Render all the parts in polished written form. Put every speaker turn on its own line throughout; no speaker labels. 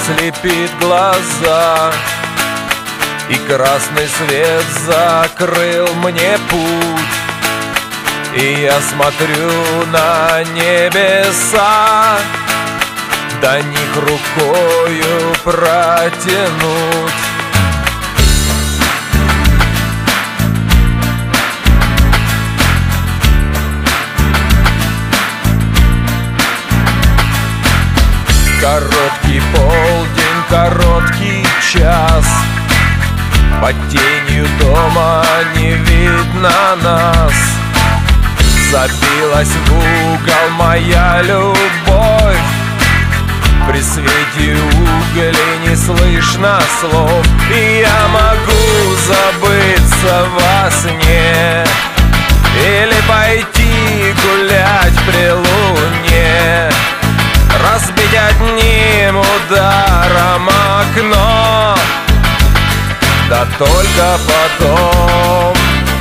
слепит глаза, и красный свет закрыл мне путь. И я смотрю на небеса, до них рукою протянуть. Короткий полдень, короткий час, под тенью дома не видно нас. Забилась в угол моя любовь, при свете углей не слышно слов. И я могу забыться во сне или пойти гулять при луне, разбить одним ударом окно. Да только потом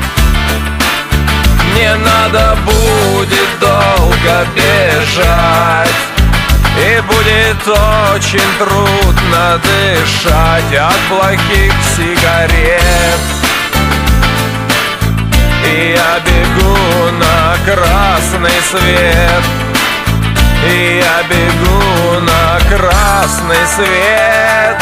мне надо будет долго бежать, и будет очень трудно дышать от плохих сигарет. И я бегу на красный свет, и я бегу на красный свет.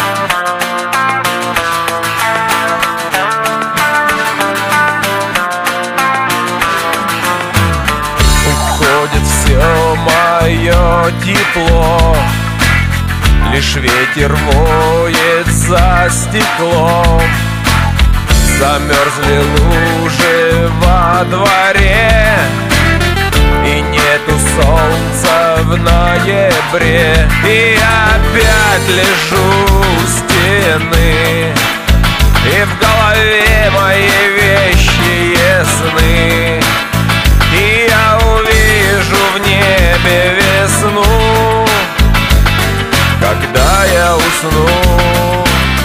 Уходит все мое тепло, лишь ветер воет за стеклом. Замерзли лужи во дворе, и нету солнца в ноябре. И я опять лежу у стены, и в голове мои вещи ясны. И я увижу в небе весну, когда я усну.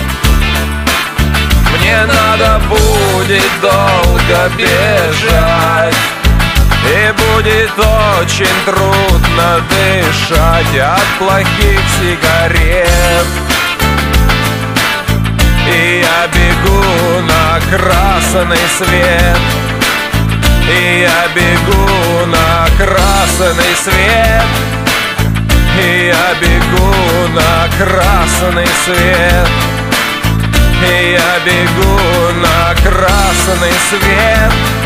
Мне надо будет долго бежать, и будет очень трудно дышать от плохих сигарет. И я бегу на красный свет, и я бегу на красный свет, и я бегу на красный свет, и я бегу на красный свет.